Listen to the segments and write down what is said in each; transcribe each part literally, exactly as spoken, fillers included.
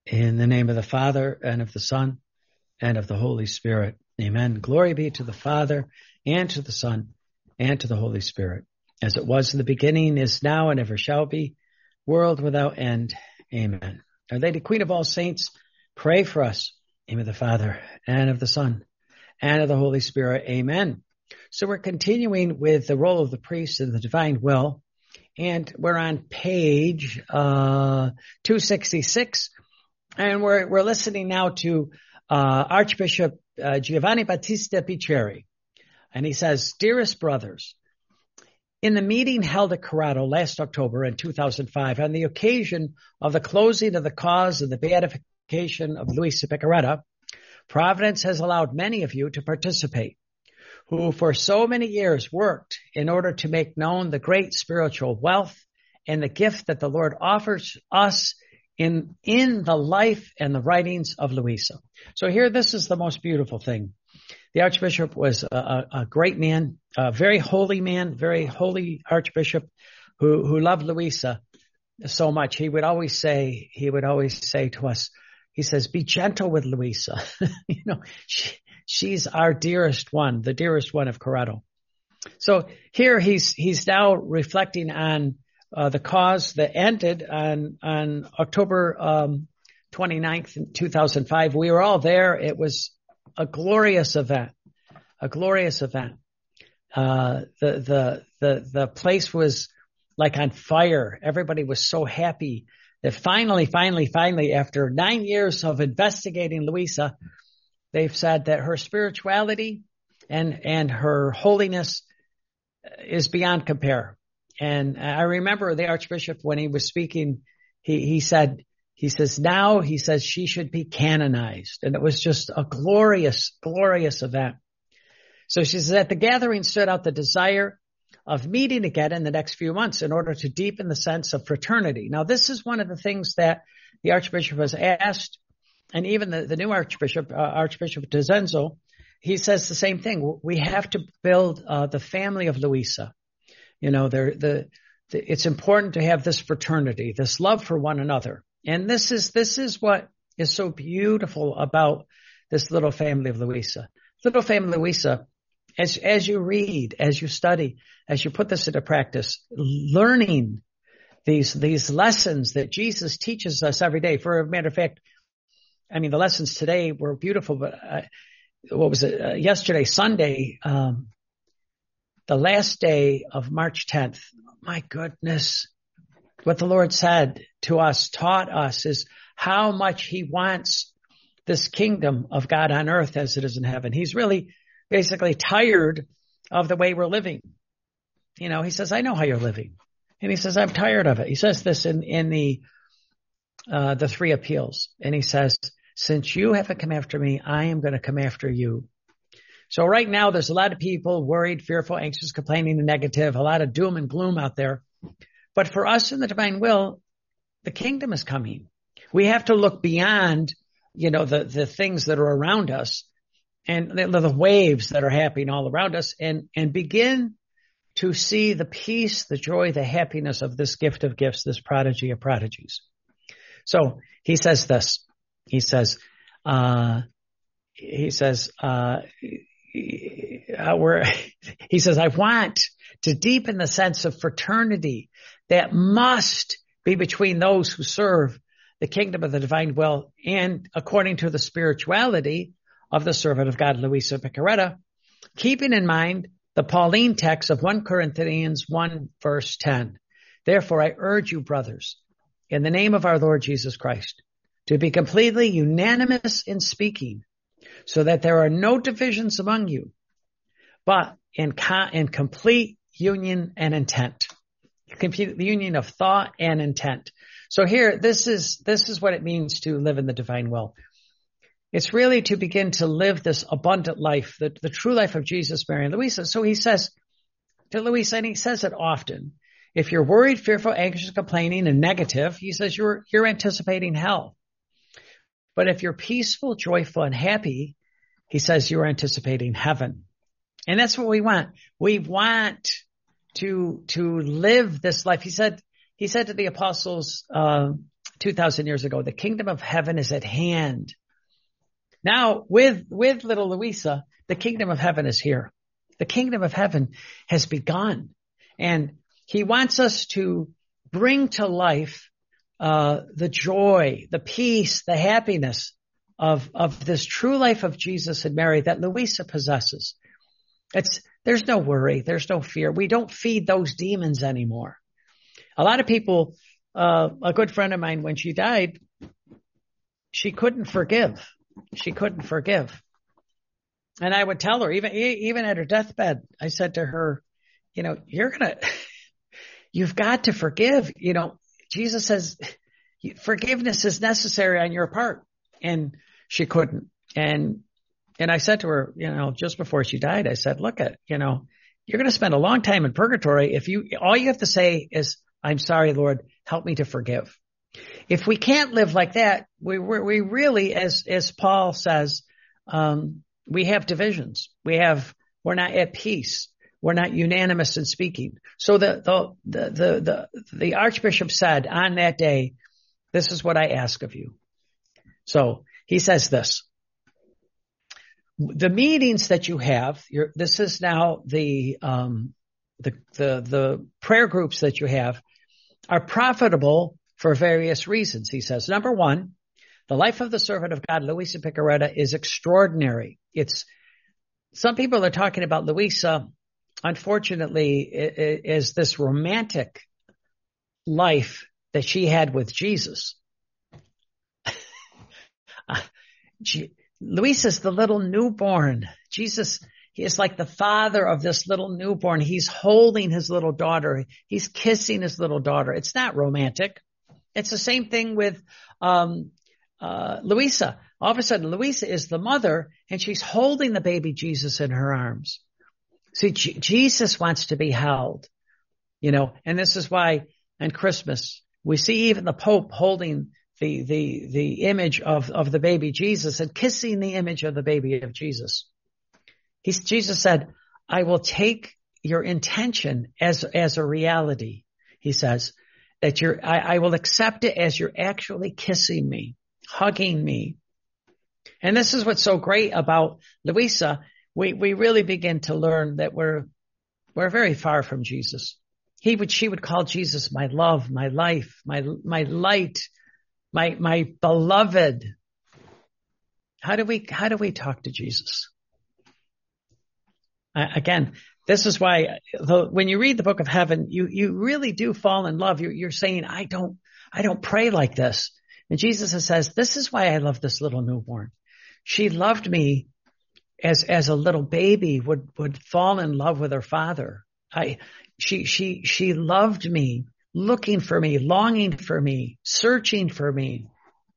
In the name of the Father, and of the Son, and of the Holy Spirit. Amen. Glory be to the Father, and to the Son, and to the Holy Spirit, as it was in the beginning, is now, and ever shall be, world without end. Amen. Our Lady, Queen of all saints, pray for us. In the name of the Father, and of the Son, and of the Holy Spirit. Amen. So we're continuing with the role of the priest in the divine will, and we're on page uh, two sixty-six. And we're we're listening now to uh, Archbishop uh, Giovanni Battista Picheri. And he says, "Dearest brothers, in the meeting held at Corrado last October in two thousand five, on the occasion of the closing of the cause of the beatification of Luisa Piccarreta, Providence has allowed many of you to participate, who for so many years worked in order to make known the great spiritual wealth and the gift that the Lord offers us in in the life and the writings of Luisa." So here, this is the most beautiful thing. The Archbishop was a, a, a great man, a very holy man, very holy Archbishop who, who loved Luisa so much. He would always say, he would always say to us, he says, "Be gentle with Luisa." you know, she, she's our dearest one, the dearest one of Corrado. So here he's, he's now reflecting on Uh, the cause that ended on on October um, twenty-ninth, two thousand five. We were all there. It was a glorious event, a glorious event. Uh, the the the the place was like on fire. Everybody was so happy that finally, finally, finally, after nine years of investigating Luisa, they've said that her spirituality and and her holiness is beyond compare. And I remember the Archbishop, when he was speaking, he, he said, he says, now he says she should be canonized. And it was just a glorious, glorious event. So she says, at the gathering stood out the desire of meeting again in the next few months in order to deepen the sense of fraternity. Now, this is one of the things that the Archbishop has asked, and even the, the new Archbishop, uh, Archbishop D'Azenzo, he says the same thing. We have to build uh, the family of Luisa. You know, the, the, the, it's important to have this fraternity, this love for one another. And this is, this is what is so beautiful about this little family of Luisa. Little family of Luisa, as, as you read, as you study, as you put this into practice, learning these, these lessons that Jesus teaches us every day. For a matter of fact, I mean, the lessons today were beautiful, but uh, what was it? Uh, yesterday, Sunday, um, the last day of March tenth, my goodness, what the Lord said to us, taught us, is how much he wants this kingdom of God on earth as it is in heaven. He's really basically tired of the way we're living. You know, he says, I know how you're living. And he says, I'm tired of it. He says this in, in the, uh, the three appeals. And he says, since you haven't come after me, I am going to come after you. So right now, there's a lot of people worried, fearful, anxious, complaining, and negative, a lot of doom and gloom out there. But for us in the divine will, the kingdom is coming. We have to look beyond, you know, the, the things that are around us and the, the waves that are happening all around us, and, and begin to see the peace, the joy, the happiness of this gift of gifts, this prodigy of prodigies. So he says this, he says, uh, he says, uh, Uh, where he says, I want to deepen the sense of fraternity that must be between those who serve the kingdom of the divine will and according to the spirituality of the servant of God, Luisa Piccarreta, keeping in mind the Pauline text of First Corinthians one, verse ten. Therefore, I urge you, brothers, in the name of our Lord Jesus Christ, to be completely unanimous in speaking, so that there are no divisions among you, but in, co- in complete union and intent, complete union of thought and intent. So here, this is, this is what it means to live in the divine will. It's really to begin to live this abundant life, the, the true life of Jesus, Mary, and Luisa. So he says to Luisa, and he says it often, if you're worried, fearful, anxious, complaining, and negative, he says you're, you're anticipating hell. But if you're peaceful, joyful, and happy, he says you're anticipating heaven. And that's what we want. We want to, to live this life. He said, he said to the apostles, uh, two thousand years ago, the kingdom of heaven is at hand. Now, with, with little Luisa, the kingdom of heaven is here. The kingdom of heaven has begun. And he wants us to bring to life uh the joy, the peace, the happiness of of this true life of Jesus and Mary that Luisa possesses. It's there's no worry, there's no fear. We don't feed those demons anymore. A lot of people, uh a good friend of mine, when she died, she couldn't forgive. She couldn't forgive. And I would tell her, even even at her deathbed, I said to her, you know, you're gonna you've got to forgive. You know, Jesus says forgiveness is necessary on your part. And she couldn't. And, and I said to her, you know, just before she died, I said, look at, you know, you're going to spend a long time in purgatory. If you, all you have to say is, I'm sorry, Lord, help me to forgive. If we can't live like that, we, we really, as, as Paul says, um, we have divisions. We have, we're not at peace. We're not unanimous in speaking. So the, the, the, the, the, the Archbishop said on that day, this is what I ask of you. So he says this, the meetings that you have, you're, this is now the, um, the, the, the prayer groups that you have are profitable for various reasons. He says, number one, the life of the servant of God, Luisa Piccarreta, is extraordinary. It's, some people are talking about Luisa, unfortunately, is this romantic life that she had with Jesus. uh, she, Luisa's the little newborn. Jesus, he is like the father of this little newborn. He's holding his little daughter. He's kissing his little daughter. It's not romantic. It's the same thing with um uh Luisa. All of a sudden, Luisa is the mother, and she's holding the baby Jesus in her arms. See, G- Jesus wants to be held, you know, and this is why on Christmas we see even the Pope holding the the the image of of the baby Jesus and kissing the image of the baby of Jesus. He's, Jesus said, "I will take your intention as as a reality." He says that you're, I, I will accept it as you're actually kissing me, hugging me. And this is what's so great about Luisa. We, we really begin to learn that we're, we're very far from Jesus. He would, she would call Jesus my love, my life, my, my light, my, my beloved. How do we, how do we talk to Jesus? Uh, again, this is why the, when you read the book of heaven, you, you really do fall in love. You're, you're saying, I don't, I don't pray like this. And Jesus says, this is why I love this little newborn. She loved me as, as a little baby would, would fall in love with her father. I, she, she, she loved me, looking for me, longing for me, searching for me.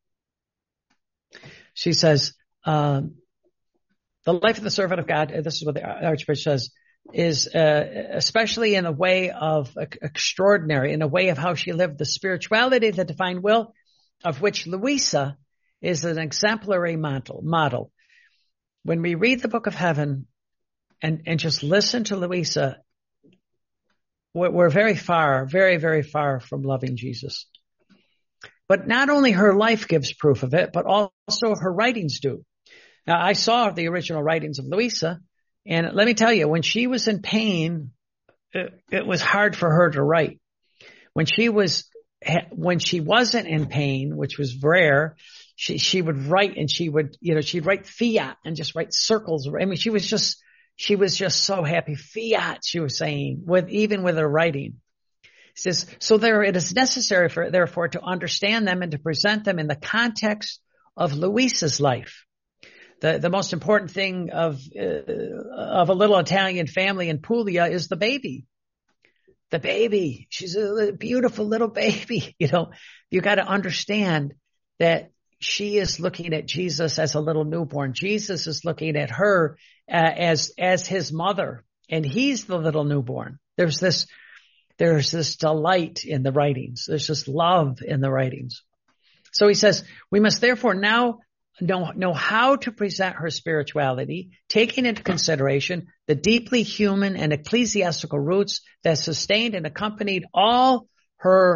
She says, um, the life of the servant of God, this is what the Archbishop says, is uh, especially in a way of uh, extraordinary, in a way of how she lived the spirituality of the divine will, of which Luisa is an exemplary model. model. When we read the book of heaven and, and just listen to Luisa, we're, we're very far, very, very far from loving Jesus. But not only her life gives proof of it, but also her writings do. Now, I saw the original writings of Luisa, and let me tell you, when she was in pain, it, it was hard for her to write. When she was, when she wasn't in pain, which was rare, she, she would write and she would, you know, she'd write fiat and just write circles. I mean, she was just, she was just so happy. Fiat, she was saying, with, even with her writing. It says, so there, it is necessary for, therefore, to understand them and to present them in the context of Luisa's life. The, the most important thing of, uh, of a little Italian family in Puglia is the baby. The baby. She's a beautiful little baby. You know, you got to understand that she is looking at Jesus as a little newborn. Jesus is looking at her uh, as, as his mother, and he's the little newborn. There's this, there's this delight in the writings. There's this love in the writings. So he says, we must therefore now Know, know how to present her spirituality, taking into consideration the deeply human and ecclesiastical roots that sustained and accompanied all her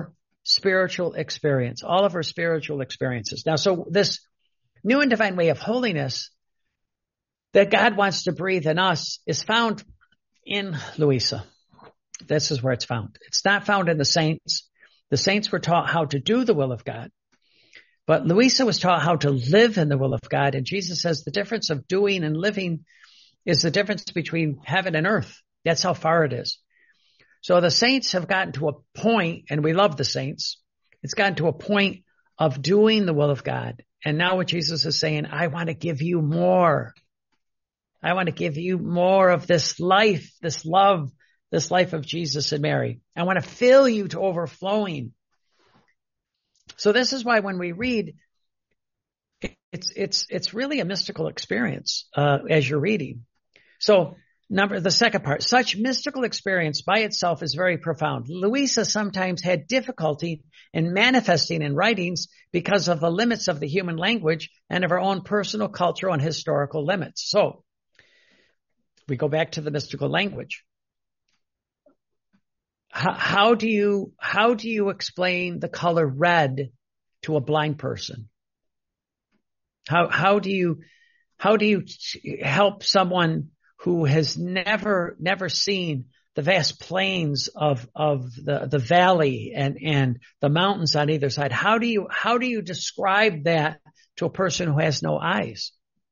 spiritual experience, all of our spiritual experiences. Now, so this new and divine way of holiness that God wants to breathe in us is found in Louisa. This is where it's found. It's not found in the saints. The saints were taught how to do the will of God. But Louisa was taught how to live in the will of God. And Jesus says the difference of doing and living is the difference between heaven and earth. That's how far it is. So the saints have gotten to a point, and we love the saints. It's gotten to a point of doing the will of God. And now what Jesus is saying, I want to give you more. I want to give you more of this life, this love, this life of Jesus and Mary. I want to fill you to overflowing. So this is why when we read, it's it's it's really a mystical experience uh, as you're reading. So number the second part, such mystical experience by itself is very profound. Louisa sometimes had difficulty in manifesting in writings because of the limits of the human language and of her own personal, cultural, and historical limits. So we go back to the mystical language. How, how do you, how do you explain the color red to a blind person? How, how do you, how do you help someone who has never, never seen the vast plains of, of the, the valley and, and the mountains on either side? How do you, how do you describe that to a person who has no eyes?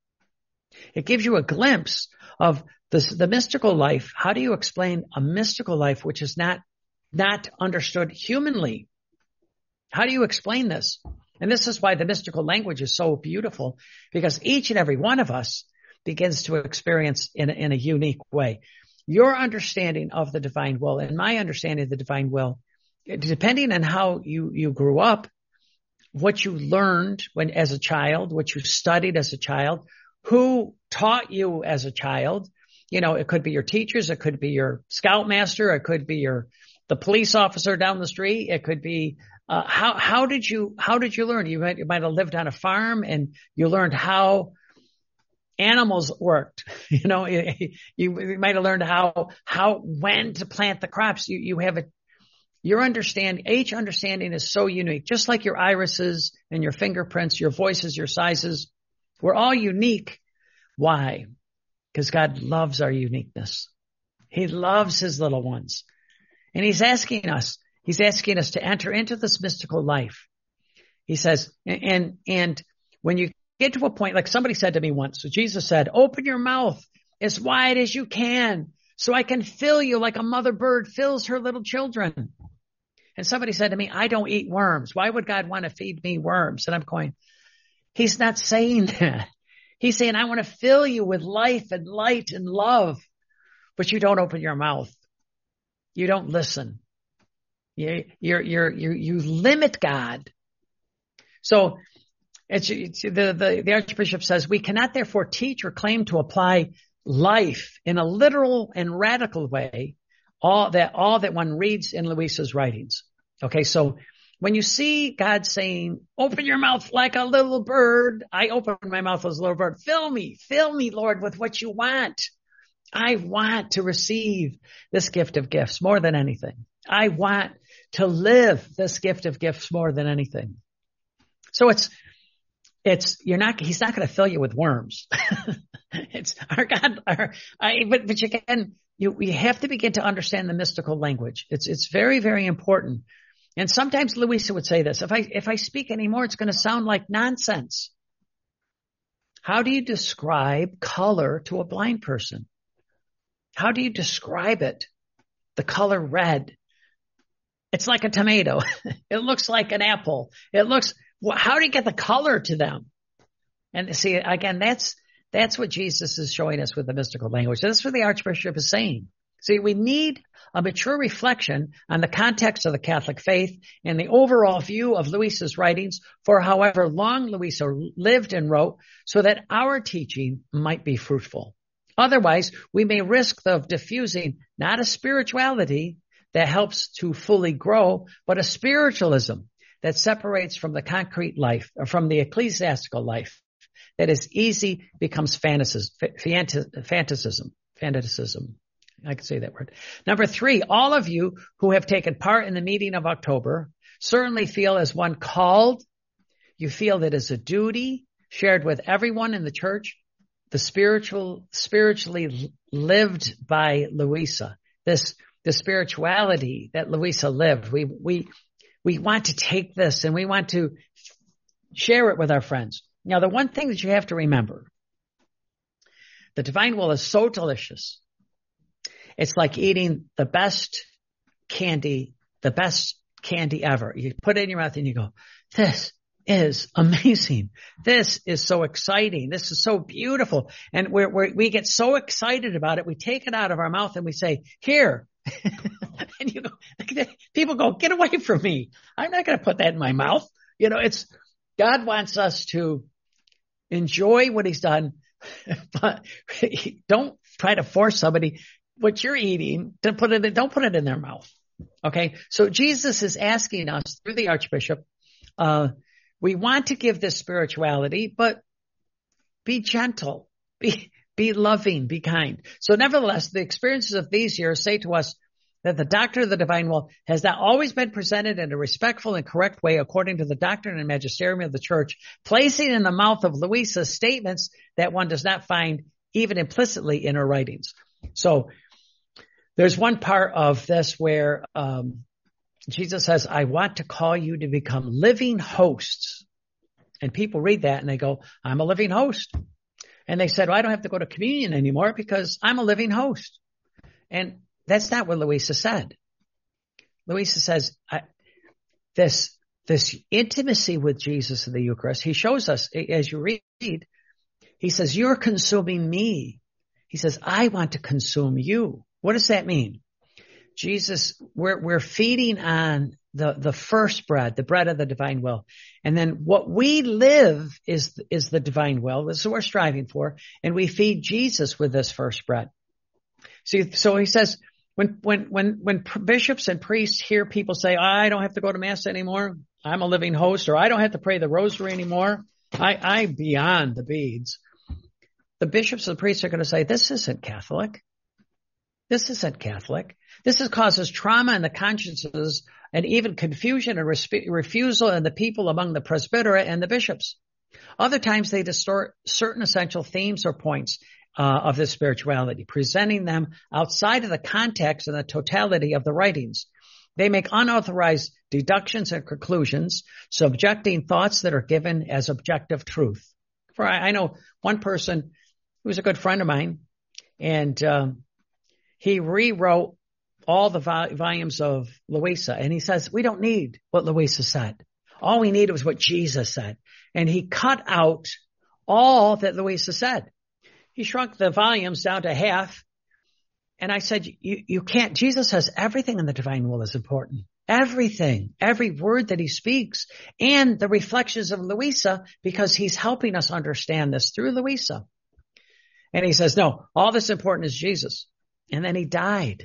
It gives you a glimpse of the, the mystical life. How do you explain a mystical life which is not not understood humanly? How do you explain this? And this is why the mystical language is so beautiful, because each and every one of us begins to experience in a, in a unique way. Your understanding of the divine will and my understanding of the divine will, depending on how you, you grew up, what you learned when as a child, what you studied as a child, who taught you as a child. You know, it could be your teachers, it could be your scoutmaster, it could be your the police officer down the street. It could be, uh, how, how did you, how did you learn? You might, you might have lived on a farm and you learned how animals worked. You know, you, you might have learned how, how, when to plant the crops. You, you have a, your understanding, each understanding is so unique, just like your irises and your fingerprints, your voices, your sizes. We're all unique. Why? Because God loves our uniqueness. He loves his little ones. And he's asking us, he's asking us to enter into this mystical life. He says, and, and when you get to a point, like somebody said to me once, so Jesus said, open your mouth as wide as you can so I can fill you like a mother bird fills her little children. And somebody said to me, I don't eat worms. Why would God want to feed me worms? And I'm going, he's not saying that. He's saying, I want to fill you with life and light and love, but you don't open your mouth. You don't listen. You, you're, you're, you, you limit God. So it's, it's the, the, the Archbishop says, we cannot therefore teach or claim to apply life in a literal and radical way, all that, all that one reads in Louisa's writings. Okay. So when you see God saying, open your mouth like a little bird, I open my mouth as a little bird. Fill me, fill me, Lord, with what you want. I want to receive this gift of gifts more than anything. I want to live this gift of gifts more than anything. So it's, it's, you're not, he's not going to fill you with worms. It's our God, our, I, but, but you can, you, you have to begin to understand the mystical language. It's, it's very, very important. And sometimes Louisa would say this, if I, if I speak anymore, it's going to sound like nonsense. How do you describe color to a blind person? How do you describe it? The color red. It's like a tomato. It looks like an apple. It looks, how do you get the color to them? And see, again, that's, that's what Jesus is showing us with the mystical language. That's what the Archbishop is saying. See, we need a mature reflection on the context of the Catholic faith and the overall view of Louisa's writings for however long Louisa lived and wrote, so that our teaching might be fruitful. Otherwise, we may risk of diffusing not a spirituality that helps to fully grow, but a spiritualism that separates from the concrete life, or from the ecclesiastical life, that is easy becomes fantasism, fantasism, fantasism. I can say that word. Number three, all of you who have taken part in the meeting of October certainly feel as one called. You feel that as a duty shared with everyone in the church, the spiritual, spiritually lived by Louisa, this, the spirituality that Louisa lived. We, we, we want to take this and we want to share it with our friends. Now, the one thing that you have to remember, the divine will is so delicious. It's like eating the best candy, the best candy ever. You put it in your mouth and you go, this is amazing. This is so exciting. This is so beautiful. And we're, we're, we get so excited about it. We take it out of our mouth and we say, here. And you go, people go, get away from me. I'm not going to put that in my mouth. You know, it's, God wants us to enjoy what he's done, but don't try to force somebody what you're eating to put it in, don't put it in their mouth. Okay. So Jesus is asking us through the Archbishop, uh, we want to give this spirituality, but be gentle, be, be loving, be kind. So nevertheless, the experiences of these years say to us that the doctrine of the divine will has not always been presented in a respectful and correct way according to the doctrine and magisterium of the church, placing in the mouth of Louisa statements that one does not find even implicitly in her writings. So there's one part of this where um, Jesus says, I want to call you to become living hosts. And people read that and they go, I'm a living host. And they said, well, I don't have to go to communion anymore because I'm a living host. And that's not what Louisa said. Louisa says, I, this, this intimacy with Jesus in the Eucharist, he shows us as you read, he says, you're consuming me. He says, I want to consume you. What does that mean? Jesus, we're, we're feeding on the, the first bread, the bread of the divine will. And then what we live is, is the divine will. This is what we're striving for. And we feed Jesus with this first bread. See, so he says, when, when, when, when bishops and priests hear people say, I don't have to go to mass anymore. I'm a living host, or I don't have to pray the rosary anymore. I, I'm beyond the beads. The bishops and the priests are going to say, this isn't Catholic. This isn't Catholic. This is, causes trauma in the consciences and even confusion and resp- refusal in the people among the presbytera and the bishops. Other times they distort certain essential themes or points uh, of this spirituality, presenting them outside of the context and the totality of the writings. They make unauthorized deductions and conclusions, subjecting thoughts that are given as objective truth. For I, I know one person who was a good friend of mine, and um, he rewrote all the vol- volumes of Louisa. And he says, we don't need what Louisa said. All we need was what Jesus said. And he cut out all that Louisa said. He shrunk the volumes down to half. And I said, you, you can't, Jesus says everything in the divine will is important. Everything, every word that he speaks, and the reflections of Louisa, because he's helping us understand this through Louisa. And he says, no, all that's important is Jesus. And then he died.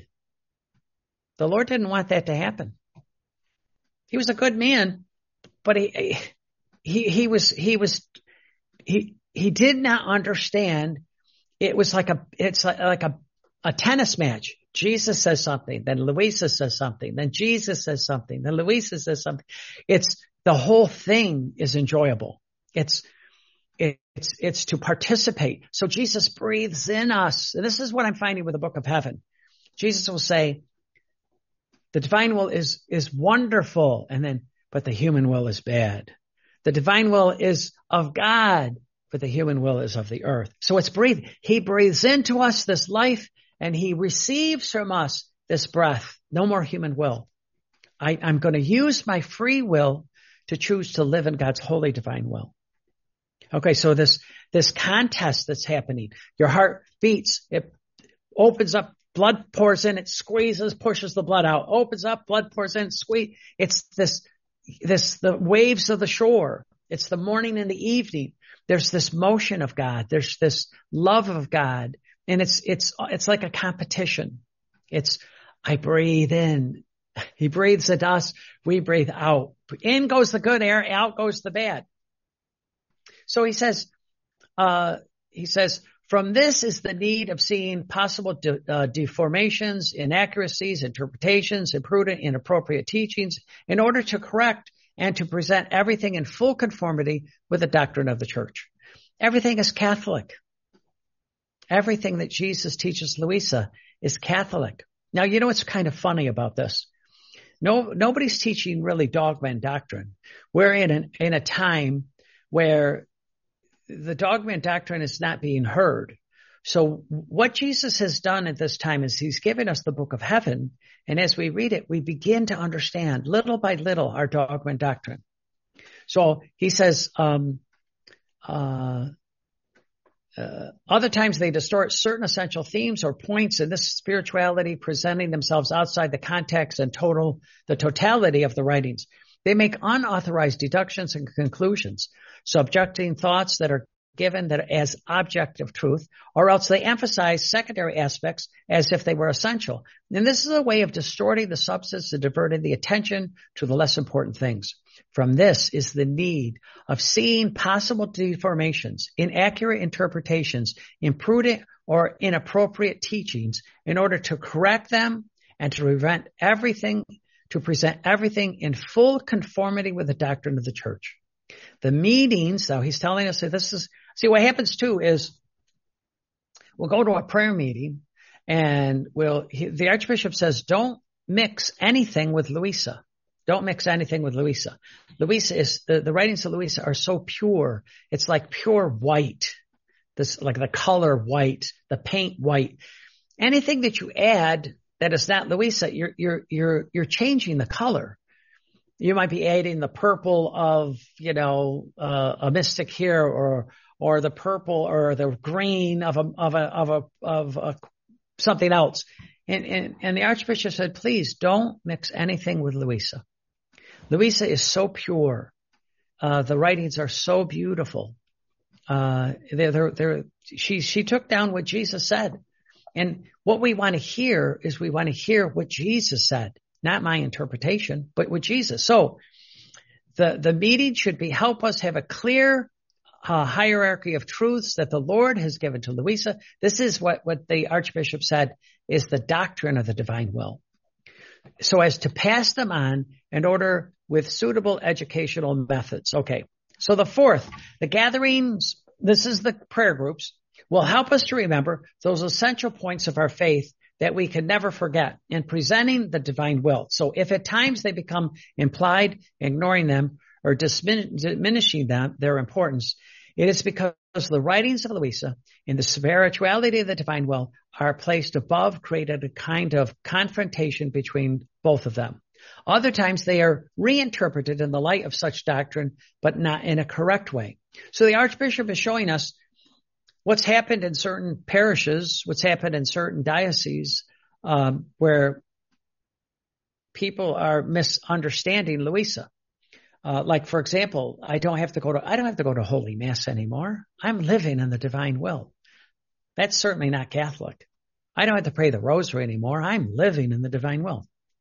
The Lord didn't want that to happen. He was a good man, but he, he, he was, he was, he, he did not understand. It was like a, it's like, like a, a tennis match. Jesus says something, then Louisa says something, then Jesus says something, then Louisa says something. It's, the whole thing is enjoyable. It's, it's, it's to participate. So Jesus breathes in us. And this is what I'm finding with the Book of Heaven. Jesus will say, the divine will is, is wonderful. And then, but the human will is bad. The divine will is of God, but the human will is of the earth. So it's breathing. He breathes into us this life, and he receives from us this breath. No more human will. I, I'm going to use my free will to choose to live in God's holy divine will. Okay, so this, this contest that's happening, your heart beats, it opens up, blood pours in, it squeezes, pushes the blood out, opens up, blood pours in, squeeze. It's this, this, the waves of the shore. It's the morning and the evening. There's this motion of God. There's this love of God. And it's, it's, it's like a competition. It's, I breathe in. He breathes into us. We breathe out. In goes the good air. Out goes the bad. So he says, uh, he says, From this is the need of seeing possible de- uh, deformations, inaccuracies, interpretations, imprudent, inappropriate teachings in order to correct and to present everything in full conformity with the doctrine of the church. Everything is Catholic. Everything that Jesus teaches Louisa is Catholic. Now, you know what's kind of funny about this? No, nobody's teaching really dogma and doctrine. We're in an, in a time where the dogma and doctrine is not being heard. So what Jesus has done at this time is he's given us the book of heaven. And as we read it, we begin to understand little by little our dogma and doctrine. So he says, um, uh, uh, other times they distort certain essential themes or points in this spirituality, presenting themselves outside the context and total, the totality of the writings. They make unauthorized deductions and conclusions, subjecting thoughts that are given that as objective truth, or else they emphasize secondary aspects as if they were essential. And this is a way of distorting the substance and diverting the attention to the less important things. From this is the need of seeing possible deformations, inaccurate interpretations, imprudent or inappropriate teachings in order to correct them and to prevent everything, to present everything in full conformity with the doctrine of the church. The meetings, though, he's telling us that this is, see, what happens too is we'll go to a prayer meeting and we'll, he, the Archbishop says, don't mix anything with Louisa. Don't mix anything with Louisa. Louisa is, the, the writings of Louisa are so pure. It's like pure white. This, like the color white, the paint white. Anything that you add that is not Louisa, you're, you're, you're, you're changing the color. You might be adding the purple of, you know, uh, a mystic here, or, or the purple or the green of a, of a, of a, of a, something else. And, and, and the Archbishop said, please don't mix anything with Louisa. Louisa is so pure. Uh, the writings are so beautiful. Uh, they're, they're, they're, she, she took down what Jesus said. And what we want to hear is we want to hear what Jesus said. Not my interpretation, but with Jesus. So the, the meeting should be help us have a clear uh, hierarchy of truths that the Lord has given to Louisa. This is what, what the Archbishop said is the doctrine of the divine will. So as to pass them on in order with suitable educational methods. Okay. So the fourth, the gatherings, this is the prayer groups, will help us to remember those essential points of our faith that we can never forget in presenting the divine will. So if at times they become implied, ignoring them or diminishing them, their importance, it is because the writings of Louisa in the spirituality of the divine will are placed above, created a kind of confrontation between both of them. Other times they are reinterpreted in the light of such doctrine, but not in a correct way. So the Archbishop is showing us what's happened in certain parishes, what's happened in certain dioceses, um, where people are misunderstanding Louisa. Uh, like, for example, I don't have to go to, I don't have to go to Holy Mass anymore. I'm living in the divine will. That's certainly not Catholic. I don't have to pray the rosary anymore. I'm living in the divine will.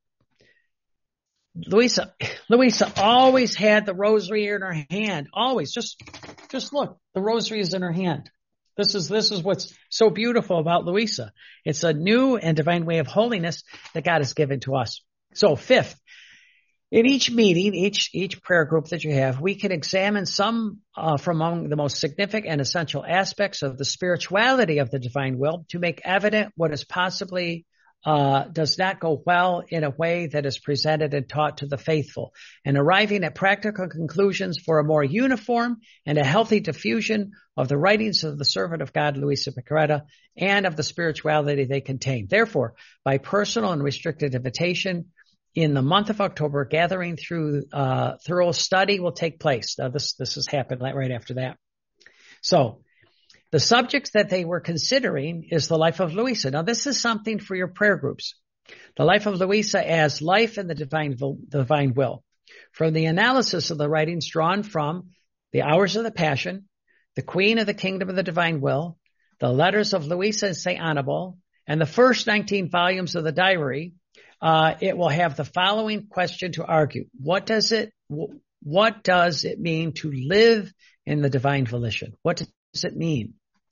Louisa, Louisa always had the rosary in her hand. Always. Just, just look, the rosary is in her hand. This is, this is what's so beautiful about Louisa. It's a new and divine way of holiness that God has given to us. So fifth, in each meeting, each, each prayer group that you have, we can examine some uh, from among the most significant and essential aspects of the spirituality of the divine will to make evident what is possibly Uh, does not go well in a way that is presented and taught to the faithful, and arriving at practical conclusions for a more uniform and a healthy diffusion of the writings of the servant of God, Louisa Piccarreta, and of the spirituality they contain. Therefore, by personal and restricted invitation, in the month of October, gathering through uh, thorough study will take place. Now, this this has happened right after that. So, the subjects that they were considering is the life of Louisa. Now, this is something for your prayer groups. The life of Louisa as life in the divine, divine will. From the analysis of the writings drawn from the Hours of the Passion, the Queen of the Kingdom of the Divine Will, the letters of Louisa and Saint Annabel, and the first nineteen volumes of the diary, uh, it will have the following question to argue. What does it, what does it mean to live in the divine volition? What does it mean?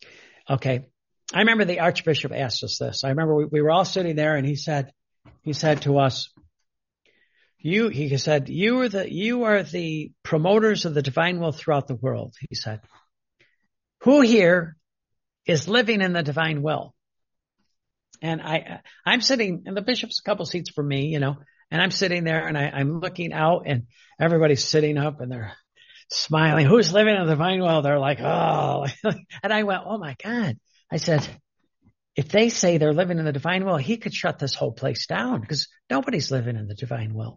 Okay. I remember the Archbishop asked us this. I remember we, we were all sitting there and he said, he said to us, you, he said, you are the, you are the promoters of the divine will throughout the world. He said, who here is living in the divine will? And I, I'm sitting, and the bishop's a couple seats from me, you know, and I'm sitting there and I, I'm looking out and everybody's sitting up and they're smiling. Who's living in the divine will? They're like, oh, and I went, oh my God. I said, if they say they're living in the divine will, he could shut this whole place down because nobody's living in the divine will.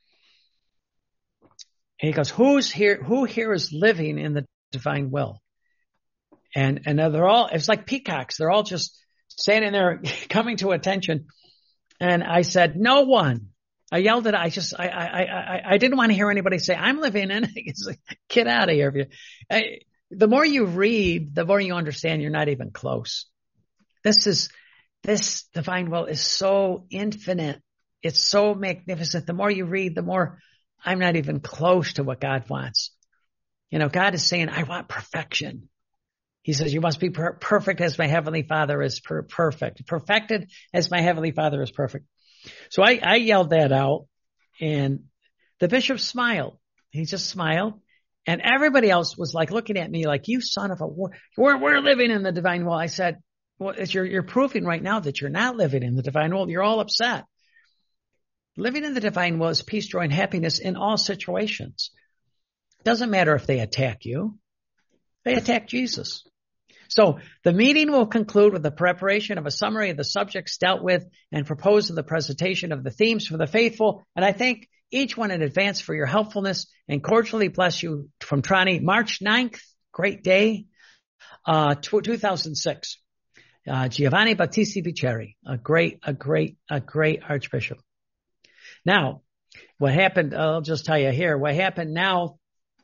And he goes, who's here? Who here is living in the divine will? And, and they're all, it's like peacocks. They're all just standing there coming to attention. And I said, no one. I yelled at it. I just, I, I, I, I didn't want to hear anybody say, I'm living in it. It's like, get out of here. I, the more you read, the more you understand you're not even close. This is, this divine will is so infinite. It's so magnificent. The more you read, the more I'm not even close to what God wants. You know, God is saying, I want perfection. He says, you must be per- perfect as my heavenly Father is per- perfect. Perfected as my heavenly Father is perfect. So I, I yelled that out and the bishop smiled. He just smiled. And everybody else was like looking at me like, you son of a, we're, we're living in the divine will. I said, well, it's you're, you're proving right now that you're not living in the divine will. You're all upset. Living in the divine will is peace, joy, and happiness in all situations. It doesn't matter if they attack you. They attack Jesus. So the meeting will conclude with the preparation of a summary of the subjects dealt with and proposed in the presentation of the themes for the faithful. And I thank each one in advance for your helpfulness and cordially bless you from Trani, March ninth, great day, uh, two thousand six. Uh, Giovanni Battisti Picheri, a great, a great, a great archbishop. Now, what happened, I'll just tell you here, what happened now,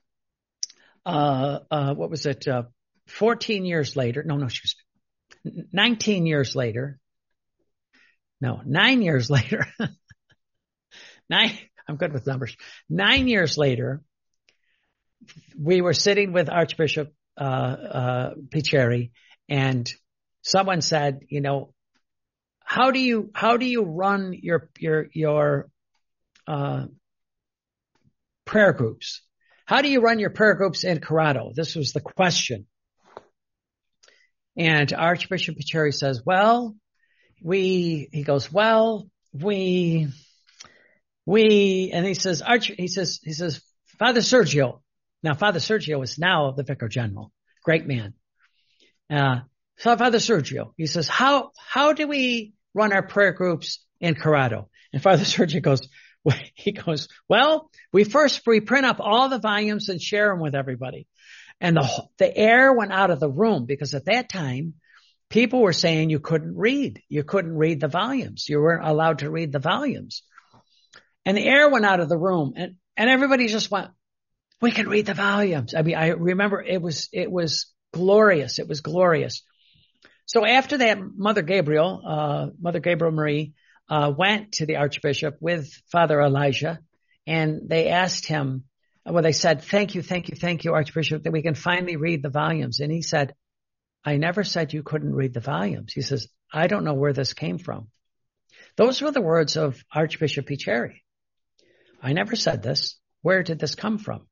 uh, uh, what was it, uh, fourteen years later, no, no, excuse me, nineteen years later, no, nine years later, nine, I'm good with numbers, nine years later, we were sitting with Archbishop, uh, uh, Picheri, and someone said, you know, how do you, how do you run your, your, your, uh, prayer groups? How do you run your prayer groups in Corrado? This was the question. And Archbishop Picheri says, well, we, he goes, well, we, we, and he says, Arch, he says, he says, Father Sergio. Now, Father Sergio is now the Vicar General. Great man. Uh, so Father Sergio, he says, how, how do we run our prayer groups in Corrado? And Father Sergio goes, he goes, well, we first, we print up all the volumes and share them with everybody. And the, the air went out of the room because at that time, people were saying you couldn't read. You couldn't read the volumes. You weren't allowed to read the volumes. And the air went out of the room and, and everybody just went, we can read the volumes. I mean, I remember it was, it was glorious. It was glorious. So after that, Mother Gabriel, uh, Mother Gabriel Marie, uh, went to the Archbishop with Father Elijah and they asked him, well, they said, thank you, thank you, thank you, Archbishop, that we can finally read the volumes. And he said, I never said you couldn't read the volumes. He says, I don't know where this came from. Those were the words of Archbishop Picheri. I never said this. Where did this come from?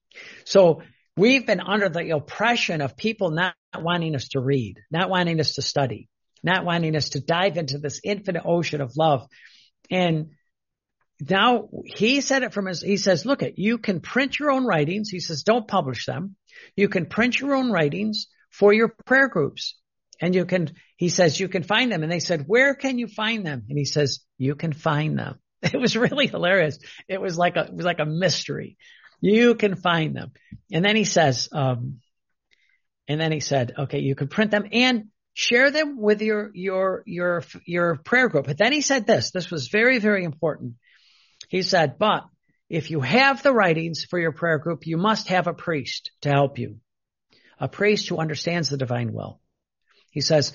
So we've been under the oppression of people not wanting us to read, not wanting us to study, not wanting us to dive into this infinite ocean of love. And now he said it from his, he says, look at, you can print your own writings. He says, don't publish them. You can print your own writings for your prayer groups. And you can, he says, you can find them. And they said, where can you find them? And he says, you can find them. It was really hilarious. It was like a, it was like a mystery. You can find them. And then he says, um, and then he said, okay, you can print them and share them with your, your, your, your prayer group. But then he said this, this was very, very important. He said, but if you have the writings for your prayer group, you must have a priest to help you, a priest who understands the divine will. He says,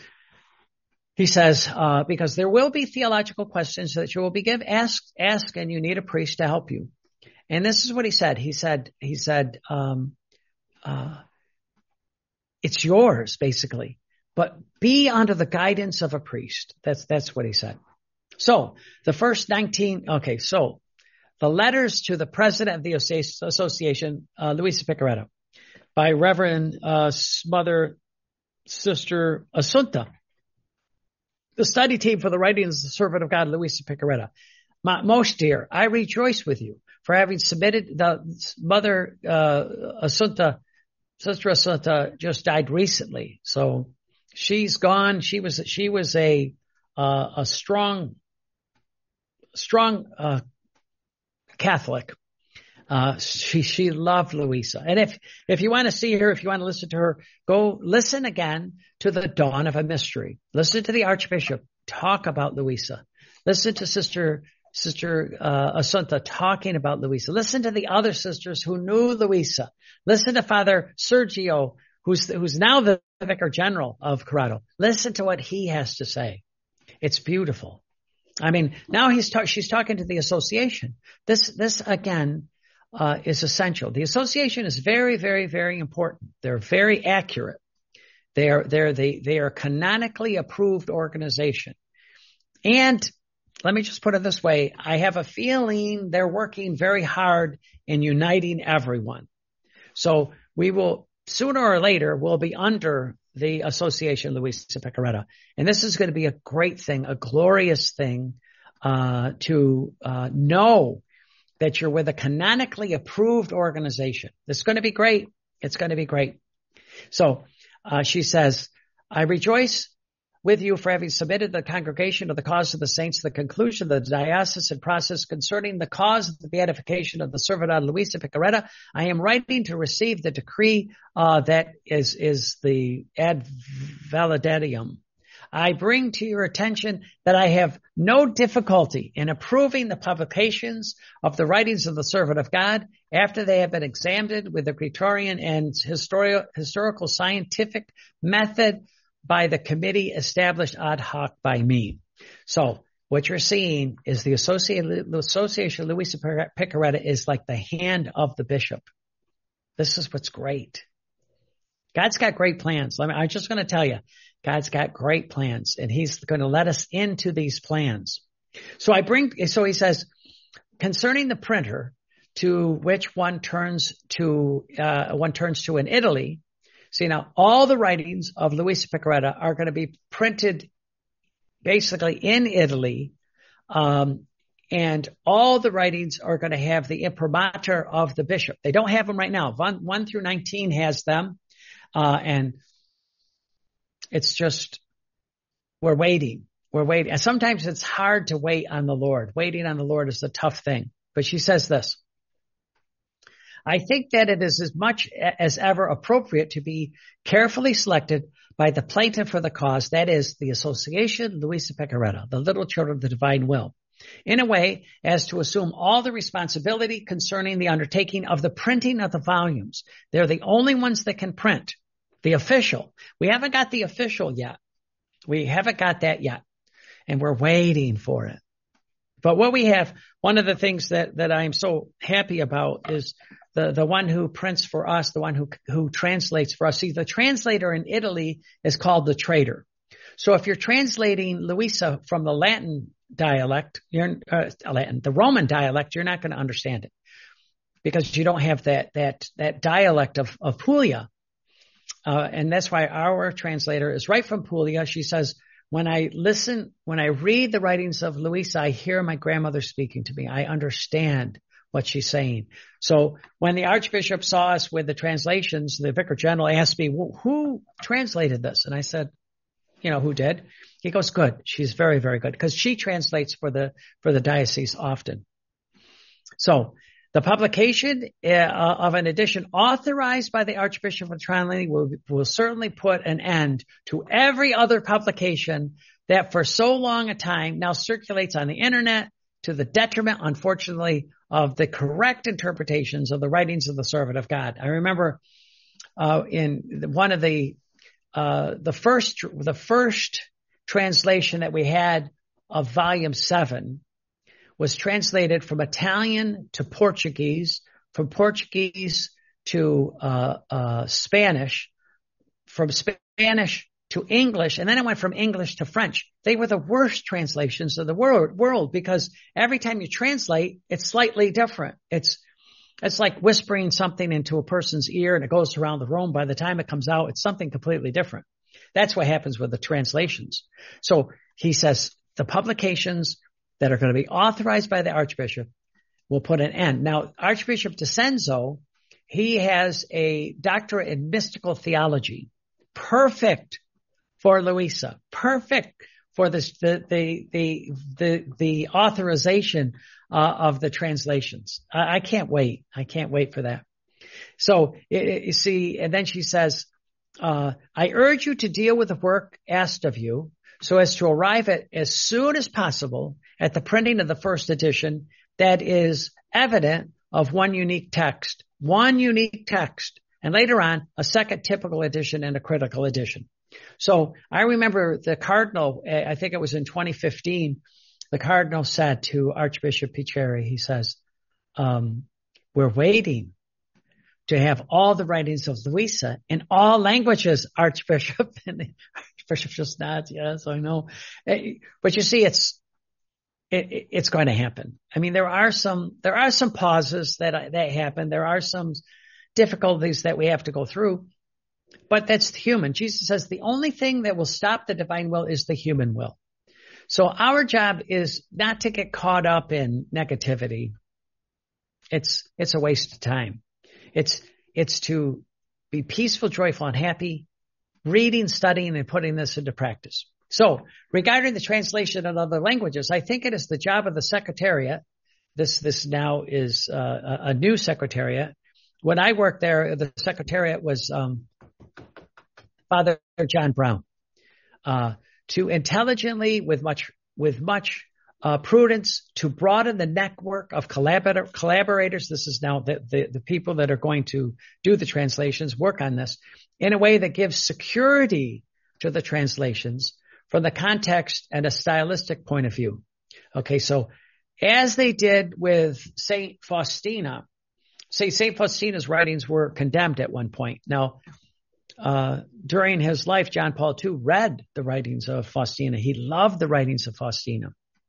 he says, uh, because there will be theological questions that you will be give, ask, ask, and you need a priest to help you. And this is what he said. He said, he said, um, uh, it's yours, basically. but be under the guidance of a priest. That's, that's what he said. So the first nineteen, okay, so the letters to the president of the association, uh, Luisa Picaretta, by Reverend uh, Mother Sister Asunta. The study team for the writings of the servant of God, Luisa Picaretta. My, most dear, I rejoice with you for having submitted the Mother uh, Asunta, Sister Asunta just died recently. So she's gone. She was, she was a, uh, a strong, strong, uh, Catholic. Uh, she, she loved Luisa. And if, if you want to see her, if you want to listen to her, go listen again to the Dawn of a Mystery. Listen to the Archbishop talk about Luisa. Listen to Sister, Sister, uh, Asunta talking about Luisa. Listen to the other sisters who knew Luisa. Listen to Father Sergio, who's, who's now the Vicar General of Corrado. Listen to what he has to say. It's beautiful. I mean, now he's ta- she's talking to the association. This, this again, uh, is essential. The association is very, very, very important. They're very accurate. They are, they're, they, they are a canonically approved organization. And let me just put it this way. I have a feeling they're working very hard in uniting everyone. So we will, sooner or later, we'll be under the Association Luisa Picaretta. And this is going to be a great thing, a glorious thing, uh, to, uh, know that you're with a canonically approved organization. This is going to be great. It's going to be great. So, uh, she says, I rejoice with you for having submitted the congregation of the cause of the saints to the conclusion of the diocesan process concerning the cause of the beatification of the servant of Luisa Picaretta. I am writing to receive the decree uh, that is is the ad validarium. I bring to your attention that I have no difficulty in approving the publications of the writings of the servant of God after they have been examined with the Praetorian and histori- historical scientific method by the committee established ad hoc by me. So what you're seeing is the Association, the Association Luisa Picaretta is like the hand of the bishop. This is what's great. God's got great plans. Let me, I'm just going to tell you, God's got great plans, and he's going to let us into these plans. So I bring, so he says, concerning the printer to which one turns to, uh, one turns to in Italy. See, now all the writings of Luisa Picaretta are going to be printed basically in Italy. Um, and all the writings are going to have the imprimatur of the bishop. They don't have them right now. One, one through nineteen has them. Uh, and it's just, we're waiting. We're waiting. And sometimes it's hard to wait on the Lord. Waiting on the Lord is a tough thing. But she says this. I think that it is as much as ever appropriate to be carefully selected by the plaintiff for the cause, that is, the Association Luisa Picaretta, the Little Children of the Divine Will, in a way as to assume all the responsibility concerning the undertaking of the printing of the volumes. They're the only ones that can print, the official. We haven't got the official yet. We haven't got that yet, and we're waiting for it. But what we have, one of the things that, that I'm so happy about is the, the one who prints for us, the one who, who translates for us. See, the translator in Italy is called the trader. So if you're translating Luisa from the Latin dialect, you're, uh, Latin, the Roman dialect, you're not going to understand it because you don't have that, that, that dialect of, of Puglia. Uh, and that's why our translator is right from Puglia. She says, when I listen, when I read the writings of Luisa, I hear my grandmother speaking to me. I understand what she's saying. So when the Archbishop saw us with the translations, the Vicar General asked me, well, who translated this? And I said, you know, who did? He goes, good. She's very, very good because she translates for the, for the diocese often. So the publication uh, of an edition authorized by the Archbishop of Trani will, will certainly put an end to every other publication that for so long a time now circulates on the internet to the detriment, unfortunately, of the correct interpretations of the writings of the servant of God. I remember uh, in one of the uh, the first the first translation that we had of volume seven was translated from Italian to Portuguese, from Portuguese to uh, uh, Spanish, from Spanish to English, and then it went from English to French. They were the worst translations of the world, world because every time you translate, it's slightly different. It's, it's like whispering something into a person's ear and it goes around the room. By the time it comes out, it's something completely different. That's what happens with the translations. So he says the publications that are going to be authorized by the Archbishop will put an end. Now, Archbishop D'Ascenzo, he has a doctorate in mystical theology. Perfect for Luisa. Perfect for this, the, the, the, the, the authorization uh, of the translations. I, I can't wait. I can't wait for that. So you see, and then she says, uh, I urge you to deal with the work asked of you so as to arrive at as soon as possible at the printing of the first edition that is evident of one unique text, one unique text, and later on a second typical edition and a critical edition. So I remember the Cardinal, I think it was in twenty fifteen, the Cardinal said to Archbishop Picheri, he says, um, we're waiting to have all the writings of Luisa in all languages, Archbishop. And the Archbishop just nods, yes, I know. But you see, it's, it, it's going to happen. I mean, there are some, there are some pauses that, that happen. There are some difficulties that we have to go through, but that's human. Jesus says the only thing that will stop the divine will is the human will. So our job is not to get caught up in negativity. It's, it's a waste of time. It's, it's to be peaceful, joyful, and happy, reading, studying, and putting this into practice. So regarding the translation in other languages, I think it is the job of the Secretariat. This, this now is uh, a, a new Secretariat. When I worked there, the Secretariat was um, Father John Brown. Uh, to intelligently, with much, with much uh, prudence, to broaden the network of collabor- collaborators. This is now the, the, the people that are going to do the translations, work on this in a way that gives security to the translations from the context and a stylistic point of view. Okay, so as they did with Saint Faustina, say Saint Faustina's writings were condemned at one point. Now, uh, during his life, John Paul the Second read the writings of Faustina. He loved the writings of Faustina.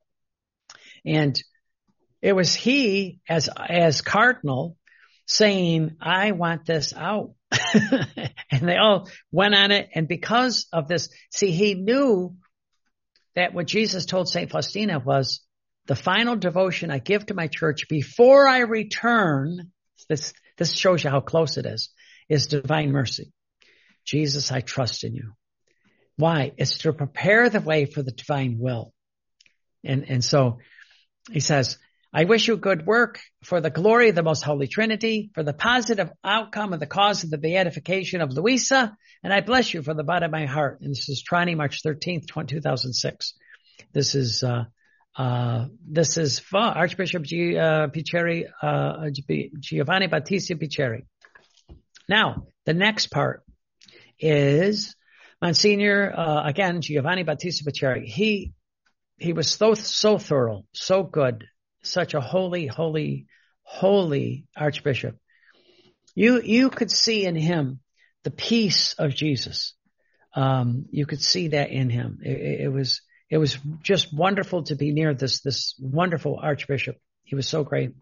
And it was he, as, as cardinal, saying, I want this out. And they all went on it. And because of this, see, he knew that what Jesus told Saint Faustina was, the final devotion I give to my church before I return, this, this shows you how close it is, is divine mercy. Jesus, I trust in you. Why? It's to prepare the way for the divine will. And, and so he says, I wish you good work for the glory of the most holy Trinity, for the positive outcome of the cause of the beatification of Luisa, and I bless you for the bottom of my heart. And this is Trani, March thirteenth, two thousand six. This is, uh, uh, this is uh, Archbishop G, uh, Picheri, uh, Giovanni Battista Picheri. Now, the next part is Monsignor, uh, again, Giovanni Battista Picheri. He, he was so, so thorough, so good. Such a holy, holy, holy Archbishop. You, you could see in him the peace of Jesus. Um, you could see that in him. It, it was, it was just wonderful to be near this, this wonderful Archbishop. He was so great.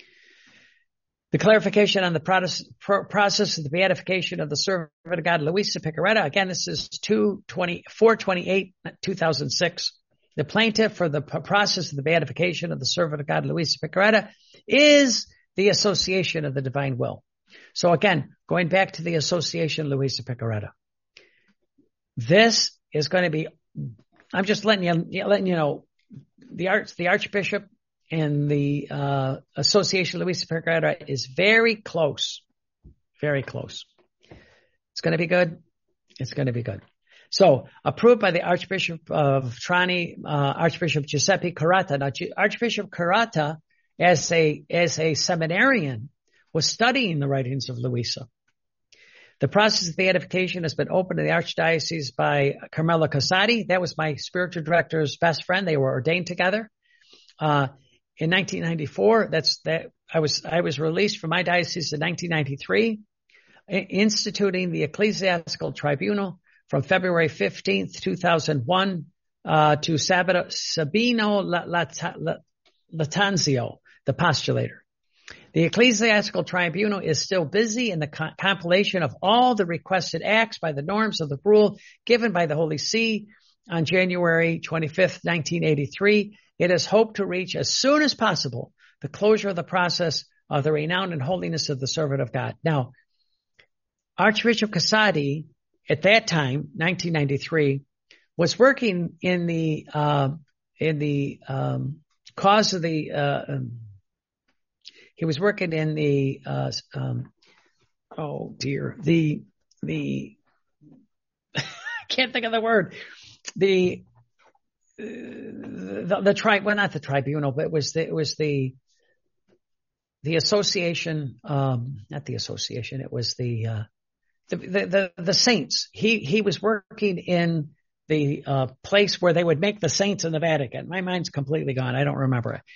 The clarification on the process of the beatification of the servant of God, Luisa Piccarreta. Again, this is two twenty, four twenty-eight, two thousand six. The plaintiff for the process of the beatification of the servant of God, Luisa Piccarreta, is the Association of the Divine Will. So again, going back to the Association Luisa Piccarreta. This is going to be, I'm just letting you, letting you know, the arch, the Archbishop and the uh, Association Luisa Piccarreta is very close, very close. It's going to be good. It's going to be good. So, approved by the Archbishop of Trani, uh, Archbishop Giuseppe Carata. Now, Archbishop Carata, as a, as a seminarian, was studying the writings of Luisa. The process of beatification has been opened to the Archdiocese by Carmelo Casati. That was my spiritual director's best friend. They were ordained together. Uh, in nineteen ninety-four, that's, that, I was, I was released from my diocese in nineteen ninety-three, instituting the Ecclesiastical Tribunal from February fifteenth, two thousand one, uh, to Sabino, Sabino Latanzio, the postulator. The Ecclesiastical Tribunal is still busy in the co- compilation of all the requested acts by the norms of the rule given by the Holy See on January twenty-fifth, nineteen eighty-three. It is hoped to reach as soon as possible the closure of the process of the renown and holiness of the servant of God. Now, Archbishop Casati, at that time, nineteen ninety-three, was working in the uh, in the um, cause of the. Uh, um, he was working in the. Uh, um, oh dear, the the. I can't think of the word. The the, the tri well not the tribunal, but it was the it was the the association. Um, not the association. It was the. Uh, The, the, the, the saints. He, he was working in the, uh, place where they would make the saints in the Vatican. My mind's completely gone. I don't remember it.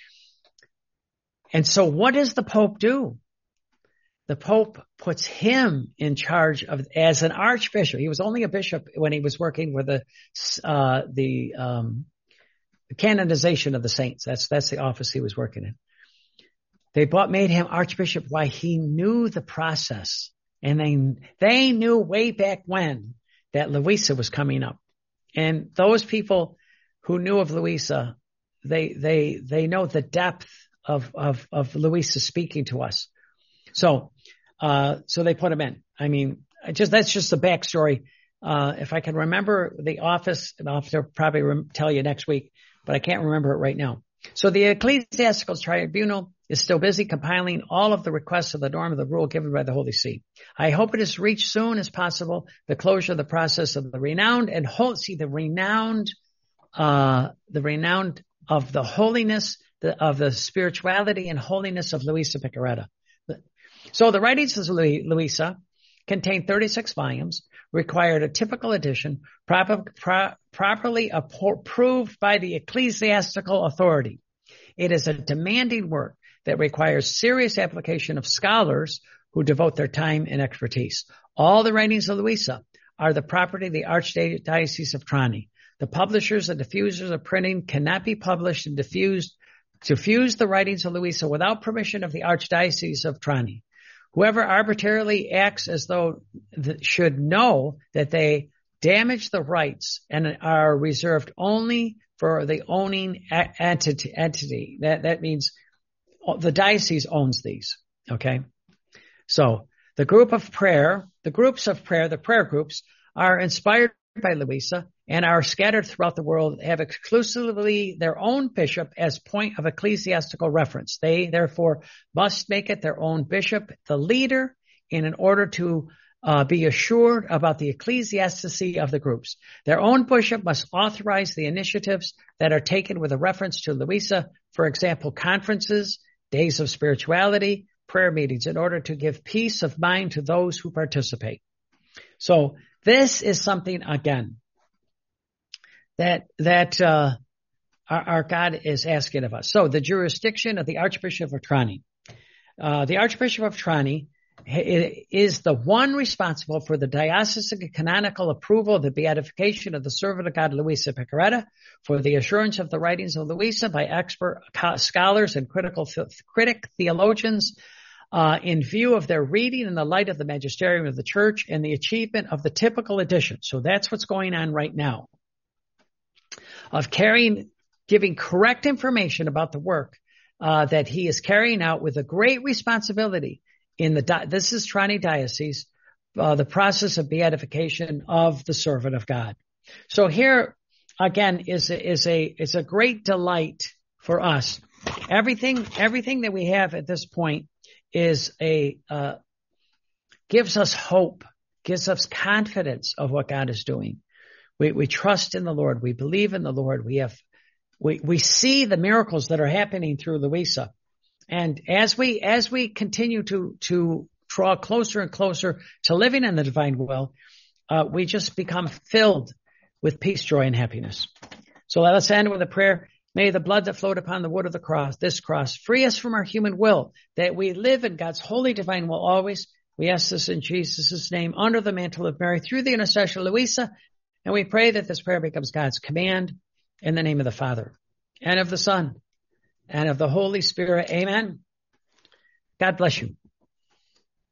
And so what does the Pope do? The Pope puts him in charge of, as an archbishop. He was only a bishop when he was working with the, uh, the, um, the canonization of the saints. That's, that's the office he was working in. They bought, made him archbishop. Why? He knew the process. And they, they knew way back when that Luisa was coming up. And those people who knew of Luisa, they, they, they know the depth of, of, of Luisa speaking to us. So, uh, so they put him in. I mean, I just, that's just the backstory. Uh, if I can remember the office, and I'll have to probably rem- tell you next week, but I can't remember it right now. So the Ecclesiastical Tribunal is still busy compiling all of the requests of the norm of the rule given by the Holy See. I hope it is reached soon as possible, the closure of the process of the renowned and whole, see the renowned, uh, the renowned of the holiness, the, of the spirituality and holiness of Luisa Piccarreta. So the writings of Luisa contain thirty-six volumes, required a typical edition, proper, pro, properly approved by the ecclesiastical authority. It is a demanding work that requires serious application of scholars who devote their time and expertise. All the writings of Luisa are the property of the Archdiocese of Trani. The publishers and diffusers of printing cannot be published and diffused, diffuse the writings of Luisa without permission of the Archdiocese of Trani. Whoever arbitrarily acts as though th- should know that they damage the rights and are reserved only for the owning a- entity, entity. That, that means the diocese owns these. Okay. So the group of prayer, the groups of prayer, the prayer groups are inspired by Luisa and are scattered throughout the world, have exclusively their own bishop as point of ecclesiastical reference. They therefore must make it their own bishop, the leader, and in order to uh, be assured about the ecclesiasticy of the groups. Their own bishop must authorize the initiatives that are taken with a reference to Luisa, for example, conferences, days of spirituality, prayer meetings, in order to give peace of mind to those who participate. So this is something, again, that that uh, our, our God is asking of us. So the jurisdiction of the Archbishop of Trani. Uh, the Archbishop of Trani is the one responsible for the diocesan canonical approval of the beatification of the servant of God, Luisa Piccarreta, for the assurance of the writings of Luisa by expert scholars and critical critic theologians, uh, in view of their reading in the light of the magisterium of the church and the achievement of the typical edition. So that's what's going on right now, of carrying, giving correct information about the work uh, that he is carrying out with a great responsibility in the, this is Trani Diocese, uh, the process of beatification of the servant of God. So here again is a, is a, is a great delight for us. Everything, everything that we have at this point is a, uh, gives us hope, gives us confidence of what God is doing. We, we trust in the Lord. We believe in the Lord. We have, we, we see the miracles that are happening through Luisa. And as we, as we continue to, to draw closer and closer to living in the divine will, uh, we just become filled with peace, joy, and happiness. So let us end with a prayer. May the blood that flowed upon the wood of the cross, this cross, free us from our human will, that we live in God's holy divine will always. We ask this in Jesus' name, under the mantle of Mary, through the intercession of Luisa, and we pray that this prayer becomes God's command in the name of the Father, and of the Son, and of the Holy Spirit. Amen. God bless you.